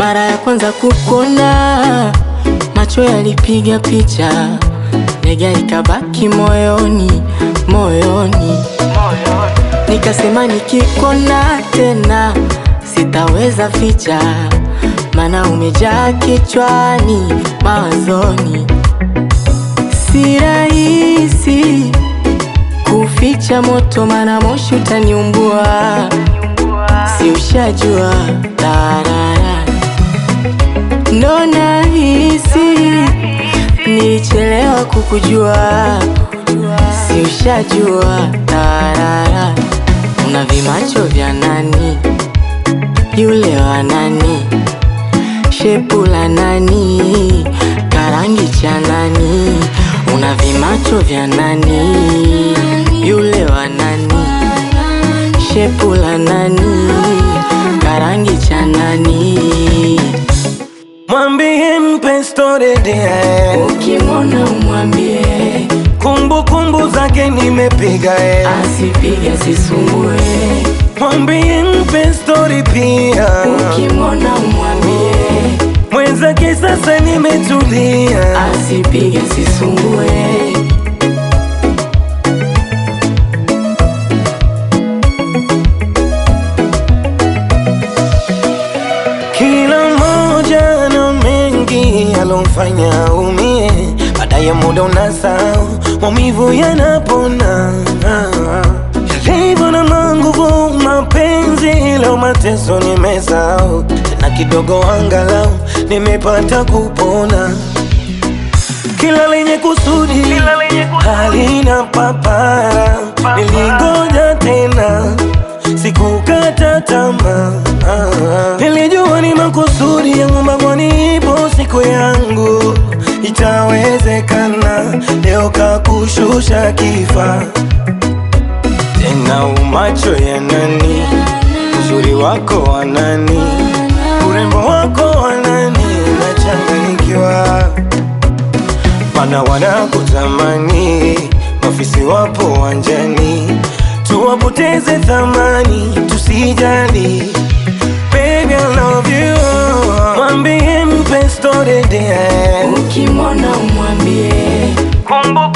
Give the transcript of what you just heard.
Mara ya kwanza kukuona, macho yalipiga picha, nega ikabaki moyoni, moyoni. Nikasema nikikuona tena sitaweza ficha, maana umejaa kichwani, mawazoni. Si rahisi kuficha moto, maana moshi utaniumbua. Si ushajua tarara, ndo nahisi nilichelewa kukujua. Si ushajua tarara, una vimacho vya nani, yule wa nani, shepu la nani, karangi cha nani. Una vimacho vya nani, yule wa nani, shepu la nani, karangi cha nani. Mwambie mpe story dear, ukimwona umwambie kumbukumbu zake nimepiga, asipige asisumbue. Mwambie mpe story pia, ukimwona umwambie mwenzake sasa nimetulia, asipige asisumbue. Kila mmoja na mengi alomfanya umie, baadaye muda unasahau, maumivu yanapona. Yalivyo na nguvu mapenzi, leo mateso nimesahau, tena kidogo angalau nimepata kupona. Kila lenye kusudi halina papara, nilingoja tena sikukata tamaa. Nilijua ni makusudi yangu, mbinguni ipo siku yangu, itawezekana. Leo kakushusha kifa tena, umacho ya nani, uzuri wako wa nani, urembo wako wa nani. Nachanganyikiwa mana wanakutamani, mafisi wapo wanjani, tuwapoteze thamani, tusijali. Baby I love you, mwambie mpe story dear, ukimwona umwambie